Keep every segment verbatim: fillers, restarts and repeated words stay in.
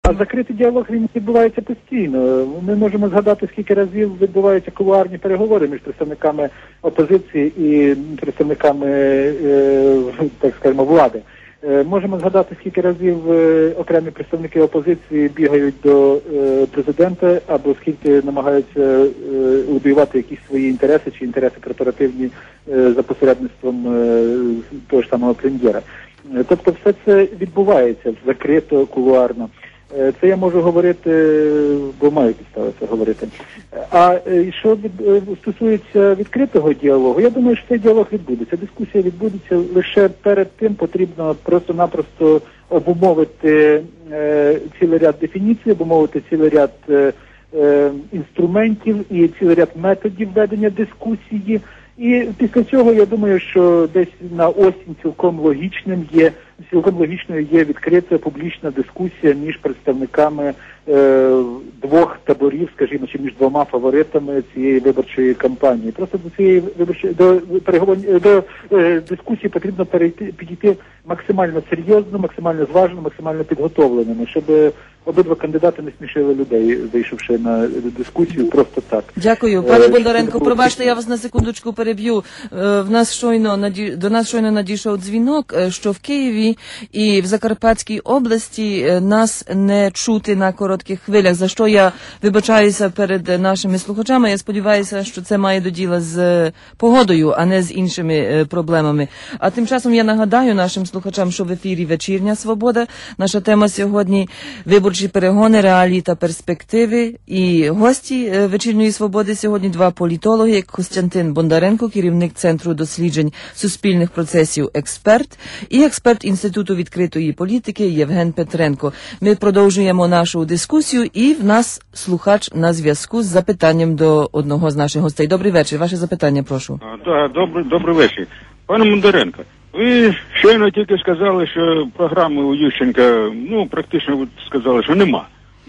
А закритий діалог, він відбувається постійно. Ми можемо згадати, скільки разів відбуваються кулуарні переговори між представниками опозиції і представниками, е, так скажемо, влади. Е, можемо згадати, скільки разів е, окремі представники опозиції бігають до е, президента, або скільки намагаються е, лобіювати якісь свої інтереси чи інтереси корпоративні е, за посередництвом е, того ж самого прем'єра. Е, тобто все це відбувається закрито, кулуарно. Це я можу говорити, бо маю підстави це говорити. А що від, стосується відкритого діалогу, я думаю, що цей діалог відбудеться. Дискусія відбудеться, лише перед тим потрібно просто-напросто обумовити е, цілий ряд дефініцій, обумовити цілий ряд е, е, інструментів і цілий ряд методів ведення дискусії. І після цього, я думаю, що десь на осінь цілком логічним є, цілком логічною є відкрита публічна дискусія між представниками е, двох таборів, скажімо, чи між двома фаворитами цієї виборчої кампанії. Просто до цієї виборчої до переговорів до е, дискусії потрібно перейти підійти максимально серйозно, максимально зважено, максимально підготовленими, щоб обидва кандидати не смішили людей, вийшовши на дискусію просто так. Дякую. Пане Бондаренко, пробачте, я вас на секундочку переб'ю. В нас щойно наді... До нас щойно надійшов дзвінок, що в Києві і в Закарпатській області нас не чути на коротких хвилях, за що я вибачаюся перед нашими слухачами. Я сподіваюся, що це має до діла з погодою, а не з іншими проблемами. А тим часом я нагадаю нашим слухачам, що в ефірі «Вечірня Свобода». Наша тема сьогодні – виборчі перегони, реалії та перспективи. І гості «Вечірньої Свободи» сьогодні два політологи: Костянтин Бондаренко, керівник Центру досліджень суспільних процесів «Експерт», і експерт Інституту відкритої політики Євген Петренко. Ми продовжуємо нашу дискусію, і в нас слухач на зв'язку з запитанням до одного з наших гостей. Добрий вечір. Ваше запитання, прошу. Так, добрий, добрий вечір. Пане Бондаренко, ви щойно тільки сказали, що програми у Ющенка, ну, практично ви сказали, що нема.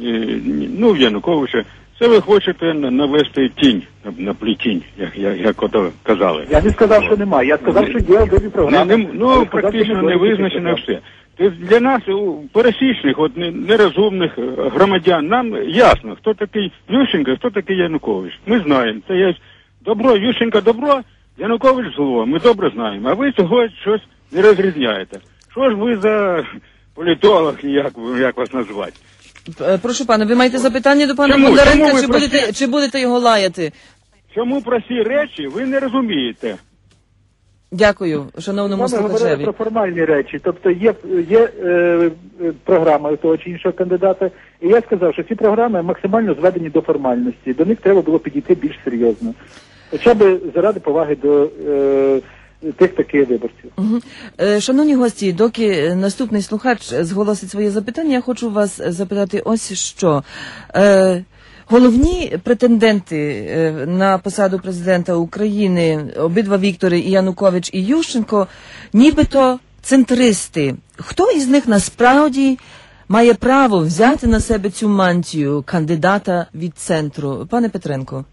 Ну, в Януковича. Це ви хочете навести тінь, на плітінь, як, як, як ото казали. Я не сказав, що немає. Я сказав, що є обидві програми. Не, не, ну, практично не визначено все. Для нас, пересічних, от нерозумних громадян, нам ясно, хто такий Ющенко, хто такий Янукович. Ми знаємо. Це є добро, Ющенко добро, Янукович зло. Ми добре знаємо. А ви цього щось не розрізняєте. Що ж ви за політолог, як, як вас назвати? Прошу пана, ви маєте запитання до пана Бондаренка, чи будете, прості... чи будете його лаяти? Чому прості речі ви не розумієте? Дякую, шановному слухачеві. Ми говорили про формальні речі, тобто є, є е, програма у того чи іншого кандидата, і я сказав, що ці програми максимально зведені до формальності, до них треба було підійти більш серйозно. Хоча б заради поваги до е, тих таких виборців. Угу. Шановні гості, доки наступний слухач зголосить своє запитання, я хочу вас запитати ось що. Е, Головні претенденти на посаду президента України, обидва Віктори, і Янукович, і Ющенко, нібито центристи. Хто із них насправді має право взяти на себе цю мантію кандидата від центру? Пане Петренко.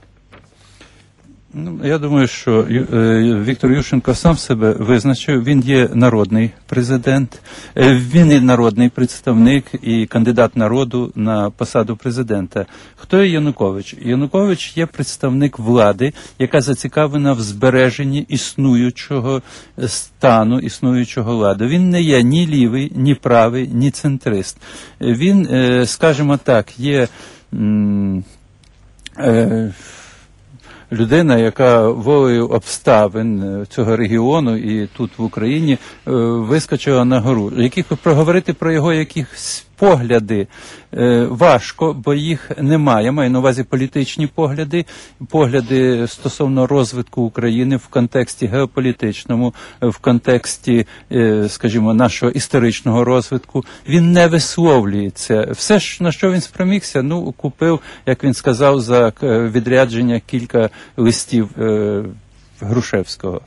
Ну, я думаю, що Віктор Ющенко сам себе визначив. Він є народний президент, він є народний представник і кандидат народу на посаду президента. Хто є Янукович? Янукович є представник влади, яка зацікавлена в збереженні існуючого стану, існуючого ладу. Він не є ні лівий, ні правий, ні центрист. Він, скажімо так, є... М- е- людина, яка волею обставин цього регіону і тут в Україні вискочила на гору. Яких проговорити про його якісь погляди важко, бо їх немає. Я маю на увазі політичні погляди, погляди стосовно розвитку України в контексті геополітичному, в контексті, скажімо, нашого історичного розвитку. Він не висловлюється. Все ж, на що він спромігся, ну, купив, як він сказав, за відрядження кілька листів Грушевського.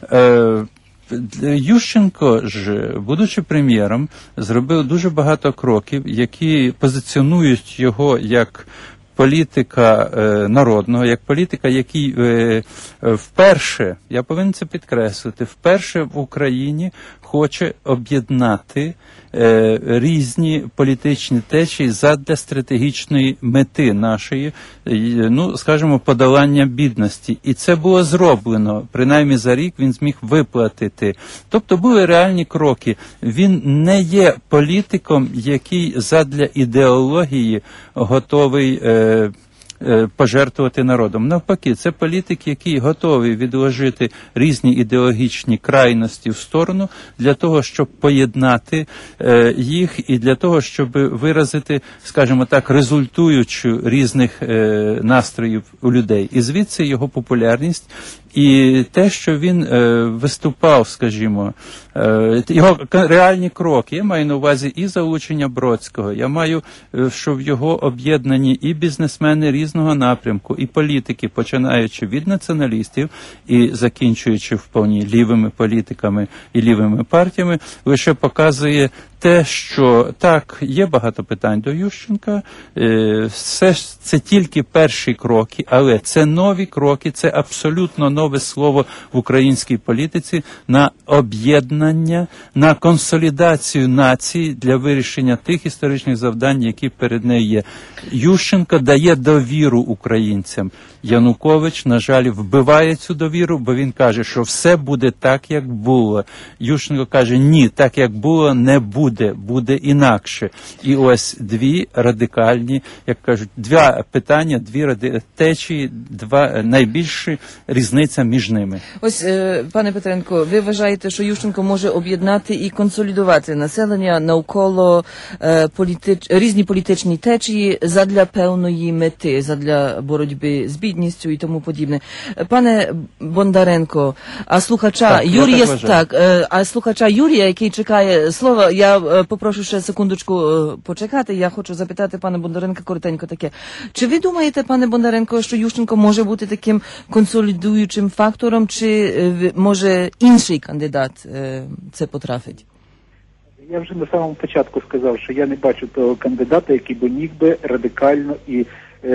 Ющенко ж, будучи прем'єром, зробив дуже багато кроків, які позиціонують його як політика е, народного, як політика, який е, вперше, я повинен це підкреслити, вперше в Україні хоче об'єднати е, різні політичні течії задля стратегічної мети нашої, е, ну, скажімо, подолання бідності. І це було зроблено. Принаймні за рік він зміг виплатити. Тобто були реальні кроки. Він не є політиком, який задля ідеології готовий е, пожертвувати народом. Навпаки, це політик, який готовий відложити різні ідеологічні крайності в сторону для того, щоб поєднати е, їх і для того, щоб виразити, скажімо так, результуючу різних е, настроїв у людей. І звідси його популярність і те, що він е, виступав, скажімо, е, його реальні кроки, я маю на увазі і залучення Бродського, я маю, е, що в його об'єднані і бізнесмени різного напрямку, і політики, починаючи від націоналістів і закінчуючи вповні лівими політиками і лівими партіями, лише показує те, що так, є багато питань до Ющенка, е, все ж це тільки перші кроки, але це нові кроки, це абсолютно нове слово в українській політиці на об'єднання, на консолідацію нації для вирішення тих історичних завдань, які перед нею є. Ющенко дає довіру українцям. Янукович, на жаль, вбиває цю довіру, бо він каже, що все буде так, як було. Ющенко каже, ні, так, як було, не буде, буде інакше. І ось дві радикальні, як кажуть, два питання, дві ради... течії, два найбільші різниця між ними. Ось, е, пане Петренко, ви вважаєте, що Ющенко може об'єднати і консолідувати населення навколо е, політич... різні політичні течії задля певної мети, задля боротьби з бідністю і тому подібне. Пане Бондаренко, а слухача так, Юрія, так, так, е, а слухача Юрія, який чекає слова, я е, попрошу ще секундочку е, почекати. Я хочу запитати пана Бондаренка коротенько таке. Чи ви думаєте, пане Бондаренко, що Ющенко може бути таким консолідуючим фактором, чи е, може інший кандидат е, це потрафить? Я вже на самому початку сказав, що я не бачу того кандидата, який би міг би радикально і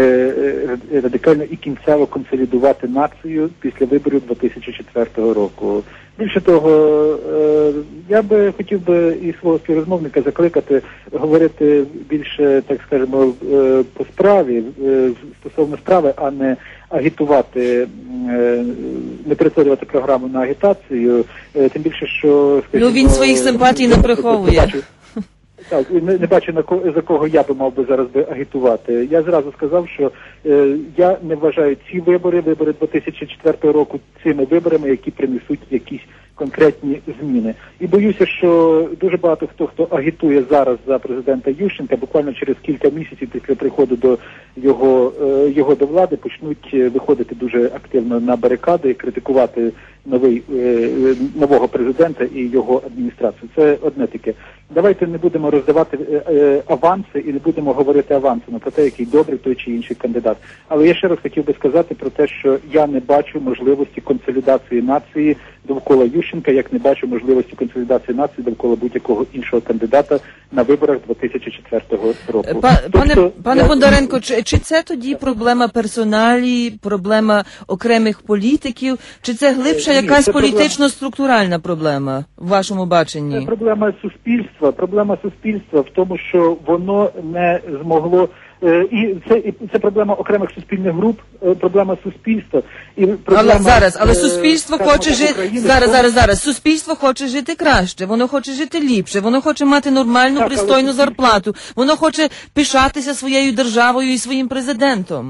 е, радикально і кінцево консолідувати націю після виборів дві тисячі четвертого року. Більше того, е, я би хотів би і свого співрозмовника закликати говорити більше, так скажемо, е, по справі, е, стосовно справи, а не агітувати, е, не перетворювати програму на агітацію, е, тим більше, що... Скажімо, ну, він своїх симпатій не приховує. Так, не, не бачу, на кого, за кого я би мав би зараз би агітувати. Я зразу сказав, що е, я не вважаю ці вибори, вибори дві тисячі четвертого року, цими виборами, які принесуть якісь конкретні зміни. І боюся, що дуже багато хто, хто агітує зараз за президента Ющенка, буквально через кілька місяців після приходу до його, е, його до влади, почнуть виходити дуже активно на барикади і критикувати новий, е, нового президента і його адміністрацію. Це одне таке. Давайте не будемо роздавати е, е, аванси і не будемо говорити авансами про те, який добрий той чи інший кандидат. Але я ще раз хотів би сказати про те, що я не бачу можливості консолідації нації довкола Ющенка, як не бачу можливості консолідації нації довкола будь-якого іншого кандидата на виборах дві тисячі четвертого року. Па, тобто, пане пане я... Бондаренко, чи, чи це тоді проблема персоналі, проблема окремих політиків, чи це глибша якась це політично-структуральна проблема в вашому баченні? Це проблема суспільства, проблема суспільства в тому, що воно не змогло. І це, і це проблема окремих суспільних груп, проблема суспільства. І проблема, але зараз, але суспільство е, хоче жити України, зараз, то... зараз, зараз. Суспільство хоче жити краще, воно хоче жити ліпше, воно хоче мати нормальну, так, пристойну але... зарплату, воно хоче пишатися своєю державою і своїм президентом.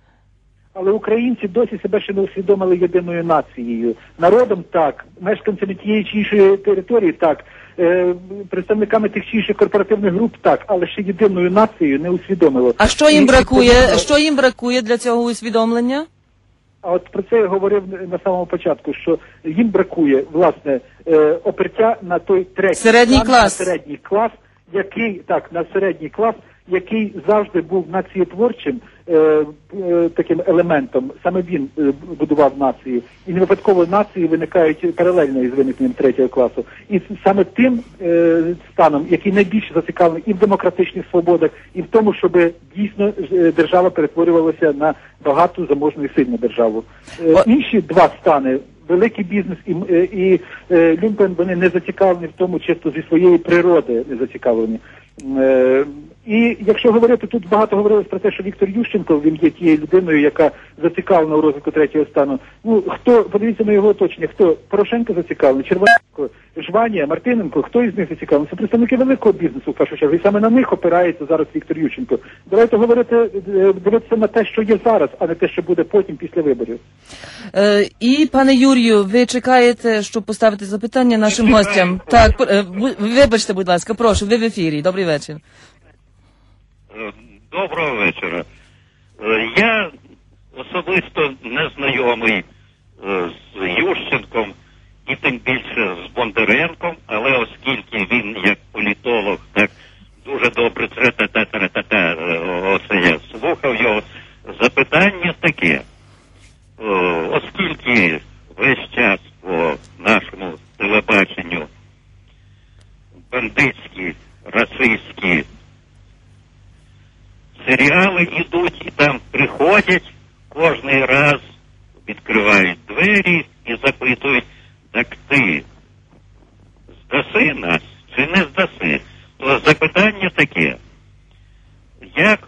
Але українці досі себе ще не усвідомили єдиною нацією. Народом так, мешканцями тієї чи іншої території так, е, представниками тих чи інших корпоративних груп так, але ще єдиною нацією не усвідомило. А що їм І, бракує? і, Що їм бракує для цього усвідомлення? А от про це я говорив на самому початку, що їм бракує, власне, е, опертя на той третій середній стан, клас. на середній клас, який, так, на середній клас, який завжди був націєтворчим е, е, таким елементом. Саме він е, будував нації. І не випадково нації виникають паралельно із виникненням третього класу. І саме тим е, станом, який найбільше зацікавлений і в демократичних свободах, і в тому, щоб дійсно е, держава перетворювалася на багату, заможну і сильну державу. Е, інші два стани великий бізнес і, і е, Люмпен, вони не зацікавлені в тому, чисто зі своєї природи не зацікавлені. Е, і якщо говорити, тут багато говорилось про те, що Віктор Ющенко, він є тією людиною, яка зацікавлена у розвитку третього стану. Ну, хто, подивіться на його оточення, хто? Порошенко зацікавлений, Червоненко, Жванія, Мартиненко, хто із них зацікавлений? Це представники великого бізнесу, в першу чергу, і саме на них опирається зараз Віктор Ющенко. Давайте говорити, дивитися на те, що є зараз, а не те, що буде потім, після виборів. Е, і, пане Юрію, ви чекаєте, щоб поставити запитання нашим гостям? Так, е, вибачте, будь ласка, прошу, ви в ефірі. Добрий вечір. Доброго вечора. Я особисто не знайомий з Ющенком і тим більше з Бондаренком, але оскільки він як політолог так дуже добре тре-та-та-та-та-та, оце я слухав його, запитання таке. Оскільки весь час по нашому телебаченню бандитські, расистські серіали йдуть і там приходять, кожний раз відкривають двері і запитують, так ти здаси нас чи не здаси? То запитання таке, як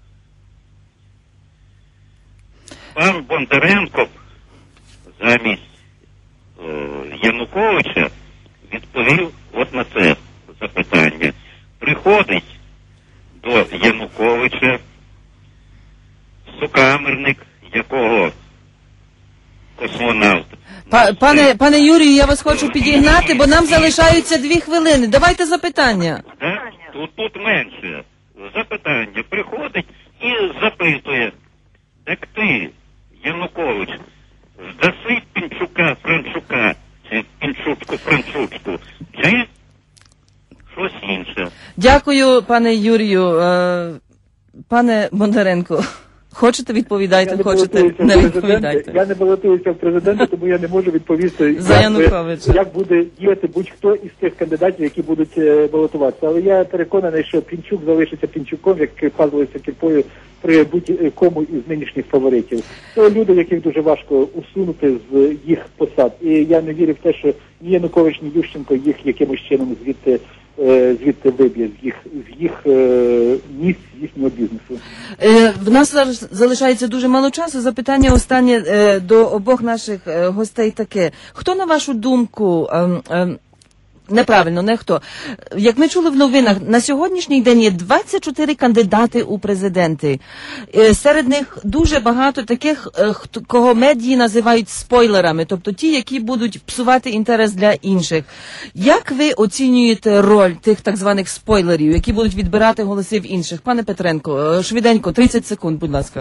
пан Бондаренко замість о, Януковича відповів от на це запитання. Приходить до Януковича сокамерник, якого космонавт. Па, пане, пане Юрію, я вас хочу підігнати, бо нам залишаються дві хвилини. Давайте запитання. Так? Тут, тут менше. Запитання. Приходить і запитує, так ти, Янукович, здаси Пінчука Франчука, чи Пінчучку Франчучку, чи щось інше. Дякую, пане Юрію. Е, пане Бондаренко, хочете відповідайте, хочете не відповідайте. Я не балотуюся в президенти, тому я не можу відповісти, За Януковича. як буде діяти будь-хто із тих кандидатів, які будуть балотуватися. Але я переконаний, що Пінчук залишиться Пінчуком, як пазлився кірпою при будь-кому із нинішніх фаворитів. Це люди, яких дуже важко усунути з їх посад. І я не вірю в те, що ні Янукович, ні Ющенко їх якимось чином звідти звідти виб'є з їх, з їх е, місць, їхнього бізнесу. Е, в нас зараз залишається дуже мало часу. Запитання останнє е, до обох наших е, гостей таке. Хто, на вашу думку, е, е, неправильно, не хто. Як ми чули в новинах, на сьогоднішній день є двадцять чотири кандидати у президенти. Серед них дуже багато таких, кого медії називають спойлерами, тобто ті, які будуть псувати інтерес для інших. Як ви оцінюєте роль тих так званих спойлерів, які будуть відбирати голоси в інших? Пане Петренко, швиденько, тридцять секунд, будь ласка.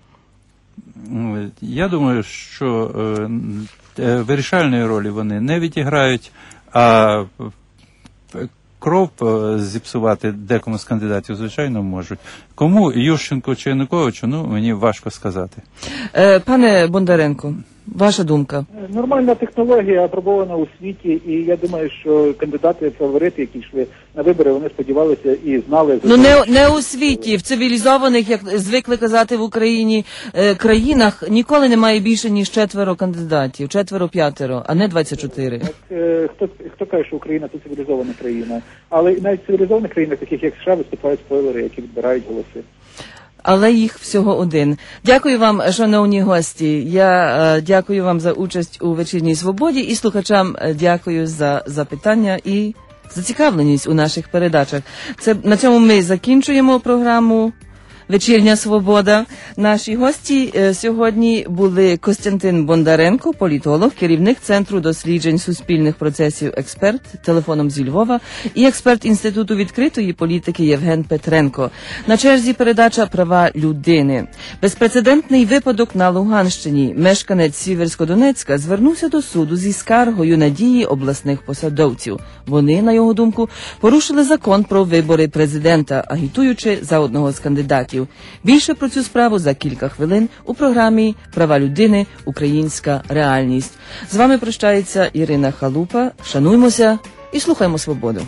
Я думаю, що е, вирішальної ролі вони не відіграють, а кров зіпсувати декому з кандидатів, звичайно, можуть. Кому, Ющенку чи Януковичу, ну, мені важко сказати. Е, пане Бондаренко, ваша думка? Нормальна технологія, апробована у світі, і я думаю, що кандидати, фаворити, які йшли на вибори, вони сподівалися і знали... Ну, не, не у світі, в цивілізованих, як звикли казати в Україні, е, країнах ніколи немає більше, ніж четверо кандидатів, четверо-п'ятеро, а не двадцять чотири. Так, е, хто, хто каже, що Україна – це цивілізована країна? Але навіть в цивілізованих країнах, таких як США, виступають спойлери, які відбирають голоси. Але їх всього один. Дякую вам, шановні гості. Я е, дякую вам за участь у «Вечірній свободі» і слухачам дякую за запитання і зацікавленість у наших передачах. Це, на цьому ми закінчуємо програму «Вечірня свобода». Наші гості е, сьогодні були Костянтин Бондаренко, політолог, керівник Центру досліджень суспільних процесів «Експерт», телефоном зі Львова, і експерт Інституту відкритої політики Євген Петренко. На черзі передача «Права людини». Безпрецедентний випадок на Луганщині. Мешканець Сіверськодонецька звернувся до суду зі скаргою на дії обласних посадовців. Вони, на його думку, порушили закон про вибори президента, агітуючи за одного з кандидатів. Більше про цю справу за кілька хвилин у програмі «Права людини. Українська реальність». З вами прощається Ірина Халупа. Шануймося і слухаймо свободу.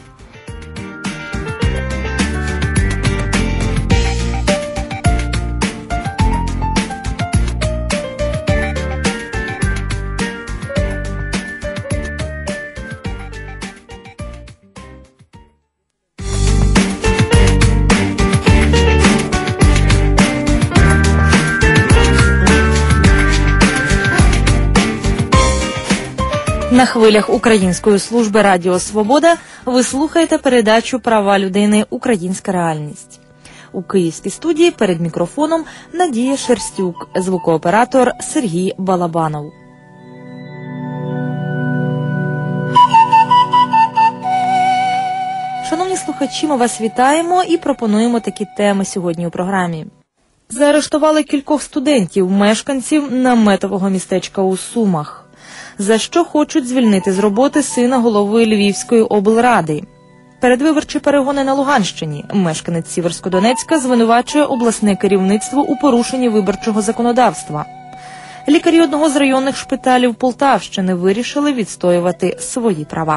На хвилях Української служби Радіо Свобода ви слухаєте передачу «Права людини. Українська реальність». У київській студії перед мікрофоном Надія Шерстюк, звукооператор Сергій Балабанов. Шановні слухачі, ми вас вітаємо і пропонуємо такі теми сьогодні у програмі. Заарештували кількох студентів, мешканців наметового містечка у Сумах. За що хочуть звільнити з роботи сина голови Львівської облради. Передвиборчі перегони на Луганщині. Мешканець Сіверськодонецька звинувачує обласне керівництво у порушенні виборчого законодавства. Лікарі одного з районних шпиталів Полтавщини вирішили відстоювати свої права.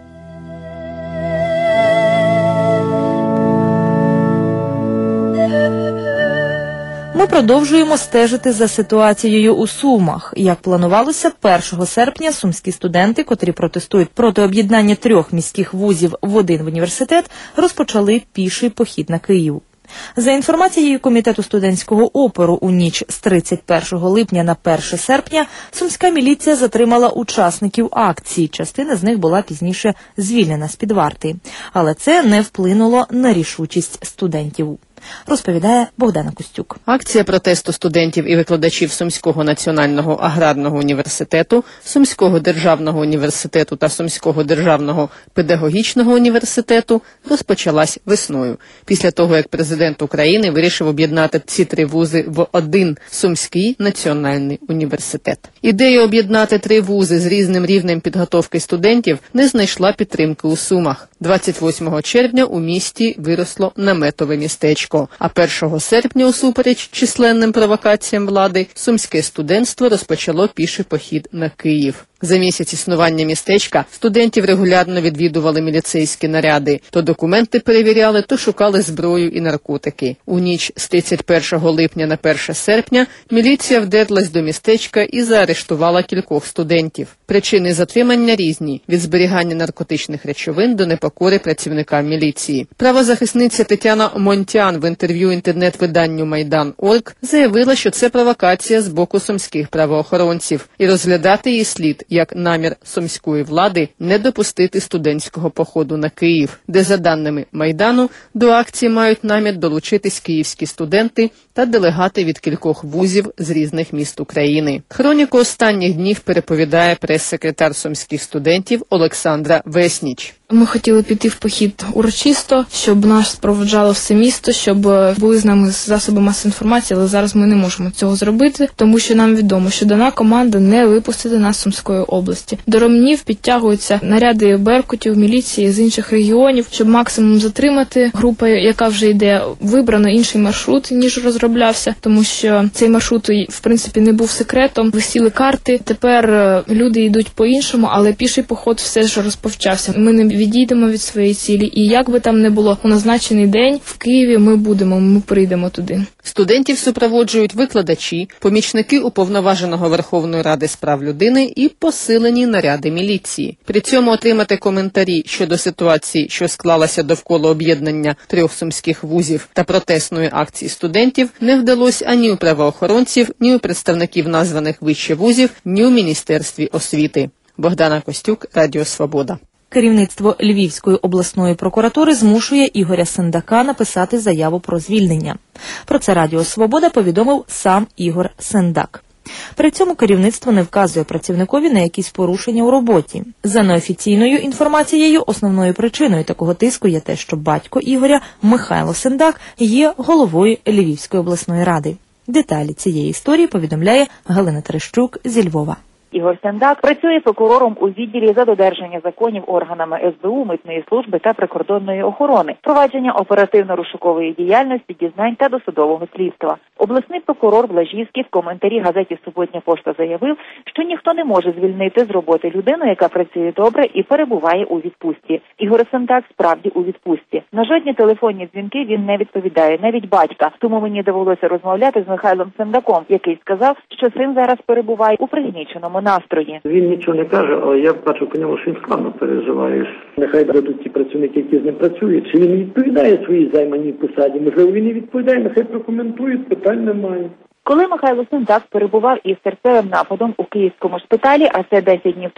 Ми продовжуємо стежити за ситуацією у Сумах. Як планувалося, першого серпня сумські студенти, котрі протестують проти об'єднання трьох міських вузів в один університет, розпочали піший похід на Київ. За інформацією Комітету студентського опору, у ніч з тридцять першого липня на перше серпня сумська міліція затримала учасників акції. Частина з них була пізніше звільнена з-під варти. Але це не вплинуло на рішучість студентів. Розповідає Богдана Костюк. Акція протесту студентів і викладачів Сумського національного аграрного університету, Сумського державного університету та Сумського державного педагогічного університету розпочалась весною, після того, як президент України вирішив об'єднати ці три вузи в один Сумський національний університет. Ідея об'єднати три вузи з різним рівнем підготовки студентів не знайшла підтримки у Сумах. двадцять восьмого червня у місті виросло наметове містечко. А першого серпня, усупереч численним провокаціям влади, сумське студентство розпочало піший похід на Київ. За місяць існування містечка студентів регулярно відвідували міліцейські наряди. То документи перевіряли, то шукали зброю і наркотики. У ніч з тридцять першого липня на перше серпня міліція вдерлась до містечка і заарештувала кількох студентів. Причини затримання різні – від зберігання наркотичних речовин до непокори працівникам міліції. Правозахисниця Тетяна Монтян в інтерв'ю інтернет-виданню Майдан крапка орг заявила, що це провокація з боку сумських правоохоронців і розглядати її слід як намір сумської влади не допустити студентського походу на Київ, де, за даними Майдану, до акції мають намір долучитись київські студенти та делегати від кількох вузів з різних міст України. Хроніку останніх днів переповідає прес-секретар сумських студентів Олександра Весніч. Ми хотіли піти в похід урочисто, щоб нас проводжало все місто, щоб були з нами засоби масової інформації, але зараз ми не можемо цього зробити, тому що нам відомо, що дана команда не випустити нас з Сумської області. До Ромнів підтягуються наряди беркутів, міліції з інших регіонів, щоб максимум затримати. Група, яка вже йде, вибрано інший маршрут, ніж розроблявся, тому що цей маршрут, в принципі, не був секретом. Висіли карти, тепер люди йдуть по-іншому, але піший поход все ж розпочався. Ми не відійдемо від своєї цілі, і як би там не було у назначений день, в Києві ми будемо, ми прийдемо туди. Студентів супроводжують викладачі, помічники Уповноваженого Верховної Ради з прав людини і посилені наряди міліції. При цьому отримати коментарі щодо ситуації, що склалася довкола об'єднання трьох сумських вузів та протестної акції студентів, не вдалося ані у правоохоронців, ні у представників названих вище вузів, ні у Міністерстві освіти. Богдана Костюк, Радіо Свобода. Керівництво Львівської обласної прокуратури змушує Ігоря Сендака написати заяву про звільнення. Про це Радіо Свобода повідомив сам Ігор Сендак. При цьому керівництво не вказує працівникові на якісь порушення у роботі. За неофіційною інформацією, основною причиною такого тиску є те, що батько Ігоря, Михайло Сендак, є головою Львівської обласної ради. Деталі цієї історії повідомляє Галина Терещук зі Львова. Ігор Сендак працює прокурором у відділі за додержання законів органами ес бе у, митної служби та прикордонної охорони, провадження оперативно-розшукової діяльності, дізнань та досудового слідства. Обласний прокурор Блажівський в коментарі газеті «Суботня пошта» заявив, що ніхто не може звільнити з роботи людину, яка працює добре і перебуває у відпустці. Ігор Сендак справді у відпустці. На жодні телефонні дзвінки він не відповідає, навіть батька. Тому мені довелося розмовляти з Михайлом Сендаком, який сказав, що син зараз перебуває у пригніченому настрої. Він нічого не каже, але я бачу по ньому, що він складно переживає. Нехай дадуть ті працівники, які з ним працюють. Чи він відповідає своїй займаній посаді? Можливо, він не відповідає, нехай прокоментують, питань немає. Коли Михайло Сендак перебував із серцевим нападом у київському шпиталі, а це десять днів тому,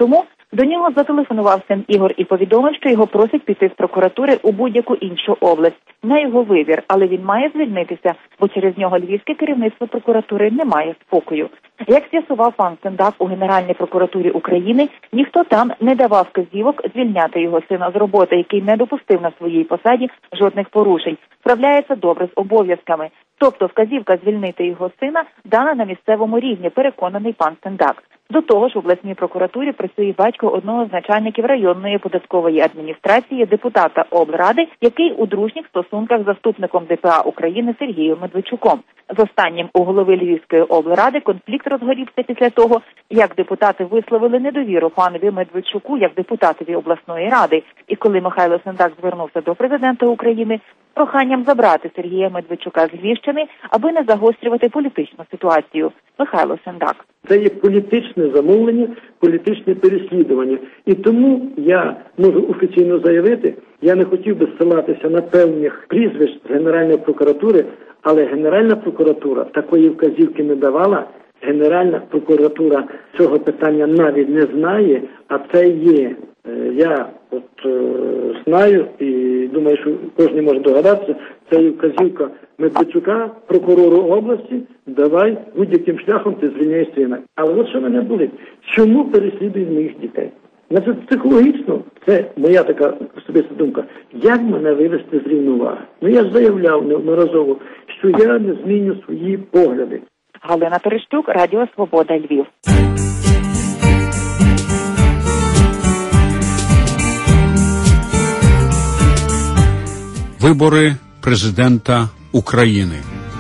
До нього зателефонував син Ігор і повідомив, що його просять піти з прокуратури у будь-яку іншу область. На його вибір, але він має звільнитися, бо через нього львівське керівництво прокуратури не має спокою. Як з'ясував пан Сендак у Генеральній прокуратурі України, ніхто там не давав вказівок звільняти його сина з роботи, який не допустив на своїй посаді жодних порушень, справляється добре з обов'язками. Тобто вказівка звільнити його сина дана на місцевому рівні, переконаний пан Сендак. До того ж, в обласній прокуратурі працює батько одного з начальників районної податкової адміністрації, депутата облради, який у дружніх стосунках з заступником Д П А України Сергієм Медведчуком. З останнім у голови Львівської облради конфлікт розгорівся після того, як депутати висловили недовіру панові Медведчуку як депутатові обласної ради. І коли Михайло Сендак звернувся до президента України з проханням забрати Сергія Медведчука з Львівщини, аби не загострювати політичну ситуацію. Михайло Сендак. Це є політичне замовлення, політичне переслідування. І тому я можу офіційно заявити, я не хотів би ссилатися на певних прізвищ з Генеральної прокуратури, але Генеральна прокуратура такої вказівки не давала. Генеральна прокуратура цього питання навіть не знає, а це є. Я от е, знаю і думаю, що кожен може догадатися, це є вказівка Медведчука, прокурору області, давай будь-яким шляхом ти звільняєш сина. Але от що мене болить, чому переслідують моїх дітей? Значить, психологічно, це моя така особиста думка, як мене вивести з рівноваги? Ну я ж заявляв неодноразово, що я не зміню свої погляди. Галина Терещук, Радіо Свобода, Львів. Вибори президента України.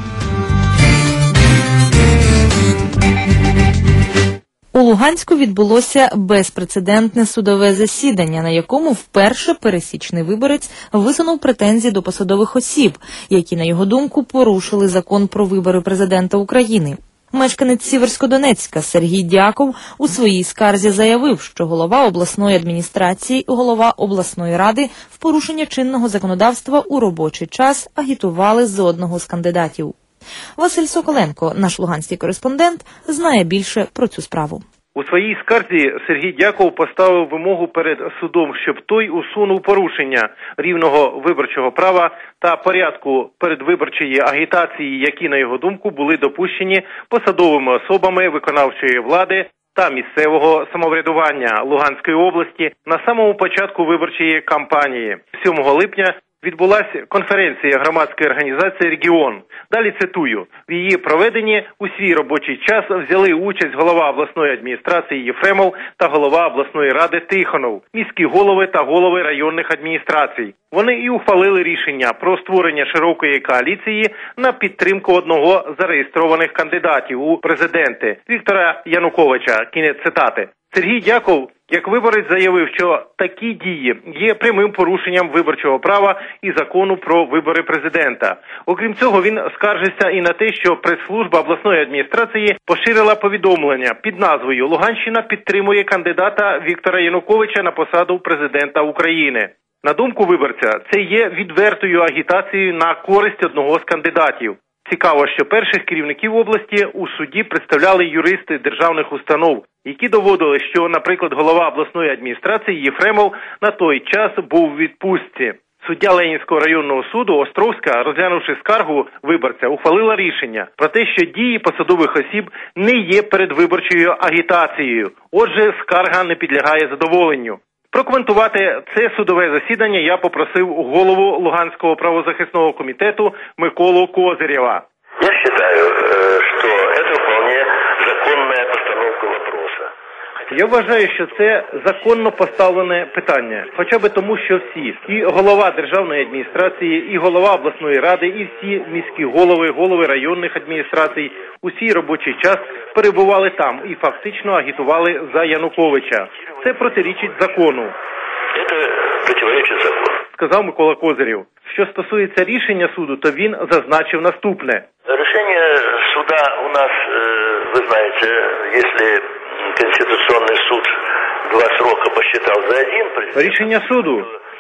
У Луганську відбулося безпрецедентне судове засідання, на якому вперше пересічний виборець висунув претензії до посадових осіб, які, на його думку, порушили закон про вибори президента України. Мешканець Сіверськодонецька Сергій Дяков у своїй скарзі заявив, що голова обласної адміністрації і голова обласної ради в порушення чинного законодавства у робочий час агітували за одного з кандидатів. Василь Соколенко, наш луганський кореспондент, знає більше про цю справу. У своїй скарзі Сергій Дяков поставив вимогу перед судом, щоб той усунув порушення рівного виборчого права та порядку передвиборчої агітації, які, на його думку, були допущені посадовими особами виконавчої влади та місцевого самоврядування Луганської області на самому початку виборчої кампанії. сьомого липня відбулася конференція громадської організації «Регіон». Далі цитую. В її проведенні у свій робочий час взяли участь голова обласної адміністрації Єфремов та голова обласної ради Тихонов, міські голови та голови районних адміністрацій. Вони і ухвалили рішення про створення широкої коаліції на підтримку одного з зареєстрованих кандидатів у президенти Віктора Януковича. Кінець цитати. Сергій Дяков, як виборець, заявив, що такі дії є прямим порушенням виборчого права і закону про вибори президента. Окрім цього, він скаржиться і на те, що прес-служба обласної адміністрації поширила повідомлення під назвою «Луганщина підтримує кандидата Віктора Януковича на посаду президента України». На думку виборця, це є відвертою агітацією на користь одного з кандидатів. Цікаво, що перших керівників області у суді представляли юристи державних установ, які доводили, що, наприклад, голова обласної адміністрації Єфремов на той час був у відпустці. Суддя Ленінського районного суду Островська, розглянувши скаргу виборця, ухвалила рішення про те, що дії посадових осіб не є передвиборчою агітацією. Отже, скарга не підлягає задоволенню. Прокоментувати це судове засідання я попросив голову Луганського правозахисного комітету Миколу Козирєва. Я вважаю, що це вполне законна постановка вопроса. Я вважаю, що це законно поставлене питання, хоча б тому, що всі, і голова державної адміністрації, і голова обласної ради, і всі міські голови, голови районних адміністрацій, усій робочий час перебували там і фактично агітували за Януковича. Це протирічить закону. Це протирічить закону, сказав Микола Козирєв. Що стосується рішення суду, то він зазначив наступне. Рішення суда у нас, ви знаєте, якщо Конституційний суд два сроки посчитав за один... Рішення суду.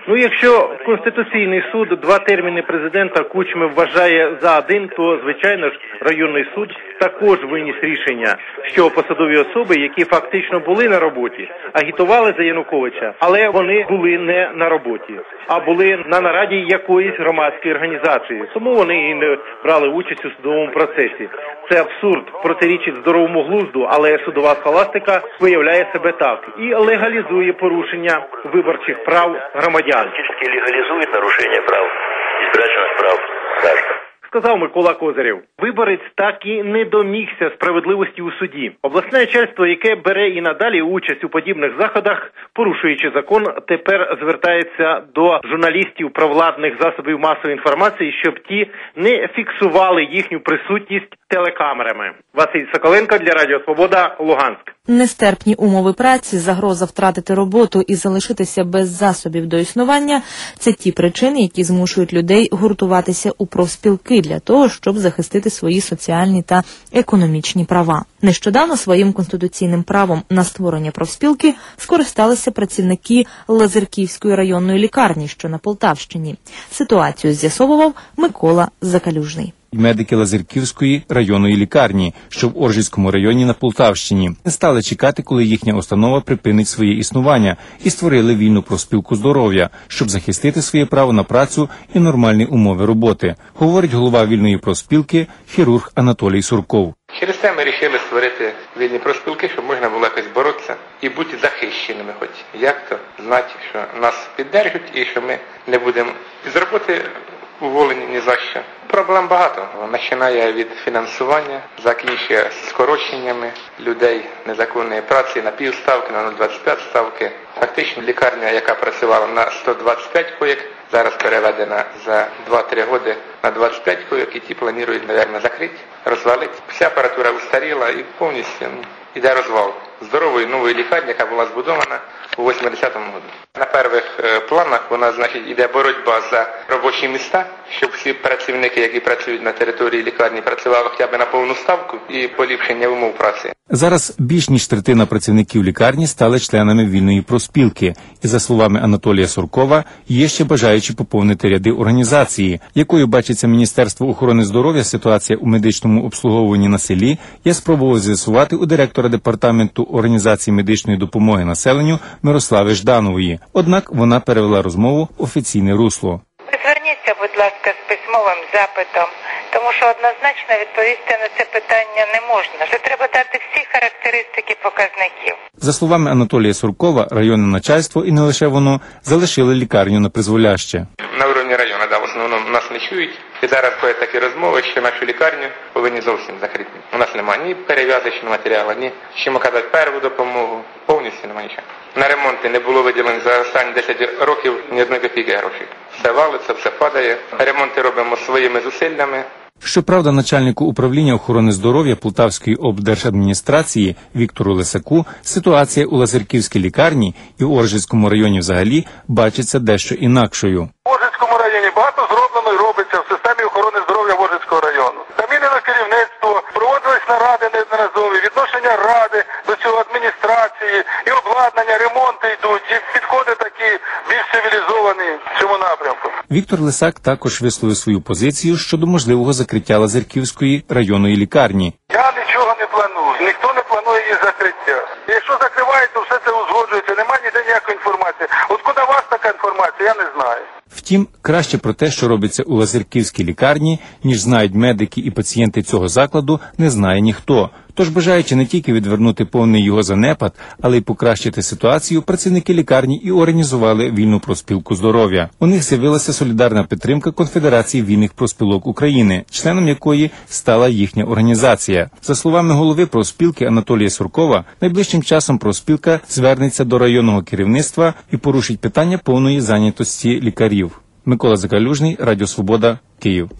Ну, якщо Конституційний суд два терміни президента Кучми вважає за один, то, звичайно ж, районний суд також виніс рішення, що посадові особи, які фактично були на роботі, агітували за Януковича, але вони були не на роботі, а були на нараді якоїсь громадської організації. Тому вони і не брали участь у судовому процесі. Це абсурд, протирічить здоровому глузду, але судова схоластика виявляє себе так і легалізує порушення виборчих прав громадян. Фактически легализует нарушение прав, избирательных прав граждан. Сказав Микола Козирєв. Виборець так і не домігся справедливості у суді. Обласне начальство, яке бере і надалі участь у подібних заходах, порушуючи закон, тепер звертається до журналістів провладних засобів масової інформації, щоб ті не фіксували їхню присутність телекамерами. Василь Соколенко для Радіо Свобода, Луганськ. Нестерпні умови праці, загроза втратити роботу і залишитися без засобів до існування – це ті причини, які змушують людей гуртуватися у профспілки для того, щоб захистити свої соціальні та економічні права. Нещодавно своїм конституційним правом на створення профспілки скористалися працівники Лазерківської районної лікарні, що на Полтавщині. Ситуацію з'ясовував Микола Закалюжний. Медики Лазерківської районної лікарні, що в Оржицькому районі на Полтавщині, не стали чекати, коли їхня установа припинить своє існування, і створили вільну профспілку здоров'я, щоб захистити своє право на працю і нормальні умови роботи, говорить голова вільної профспілки, хірург Анатолій Сурков. Через це ми вирішили створити вільні профспілки, щоб можна було якось боротися і бути захищеними, хоч як-то знати, що нас піддержать і що ми не будемо з роботи уволені ні за що. Проблем багато. Починає від фінансування, закінчує скороченнями людей, незаконної праці на півставки, на нуль двадцять п'ять ставки. Фактично лікарня, яка працювала на сто двадцять п'ять коєк, зараз переведена за два-три роки на двадцять п'ять коєк, і ті планують, мабуть, закрити, розвалити. Вся апаратура устаріла і повністю ну, йде розвал здорової нової лікарні, яка була збудована у восьмидесятому році. На перших е, планах вона, значить, йде боротьба за робочі місця, щоб всі працівники, які працюють на території лікарні, працювали хоча б на повну ставку і поліпшення умов праці. Зараз більш ніж третина працівників лікарні стали членами вільної профспілки. І за словами Анатолія Суркова, є ще бажаючі поповнити ряди організації, якою бачиться Міністерство охорони здоров'я. Ситуація у медичному обслуговуванні на селі я спробував з'ясувати у директора департаменту організації медичної допомоги населенню Мирослави Жданової. Однак вона перевела розмову в офіційне русло. Зверніться, будь ласка, з письмовим запитом, тому що однозначно відповісти на це питання не можна. Це треба дати всі характеристики показників. За словами Анатолія Суркова, районне начальство, і не лише воно, залишили лікарню на призволяще. На уровні району, да, в основному нас не чують. І зараз ходять такі розмови, що нашу лікарню повинні зовсім закрити. У нас немає ні перев'язочного матеріалу, ні чим оказати перву допомогу. Повністю немає нічого. На ремонти не було виділено за останні десять років ні одної копійки грошей. Все валиться, все падає. Ремонти робимо своїми зусиллями. Щоправда, начальнику управління охорони здоров'я Полтавської облдержадміністрації Віктору Лисаку ситуація у Лазерківській лікарні і у Оржицькому районі взагалі бачиться дещо інакшою. В Оржицькому районі багато зроблено і робиться в системі охорони здоров'я Оржицького району. Замінено керівництво, проводились наради неодноразові, відношення ради до цього адміністрації, і обладнання, ремонти йдуть, і підходи такі більш цивілізовані в цьому напрямку. Віктор Лисак також висловив свою позицію щодо можливого закриття Лазерківської районної лікарні. Я нічого не планую, ніхто не планує її закриття. Якщо закривають, то все це узгоджується, немає ніде ніякої інформації. От куди у вас така інформація, я не знаю. Втім, краще про те, що робиться у Лазерківській лікарні, ніж знають медики і пацієнти цього закладу, не знає ніхто. Тож, бажаючи не тільки відвернути повний його занепад, але й покращити ситуацію, працівники лікарні і організували вільну профспілку здоров'я. У них з'явилася солідарна підтримка Конфедерації вільних профспілок України, членом якої стала їхня організація. За словами голови профспілки Анатолія Суркова, найближчим часом профспілка звернеться до районного керівництва і порушить питання повної зайнятості лікарів. Микола Закалюжний, Радіо Свобода, Київ.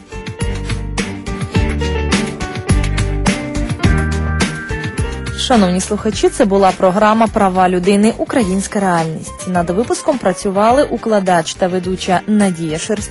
Шановні слухачі, це була програма «Права людини. Українська реальність». Над випуском працювали укладач та ведуча Надія Шерстюк.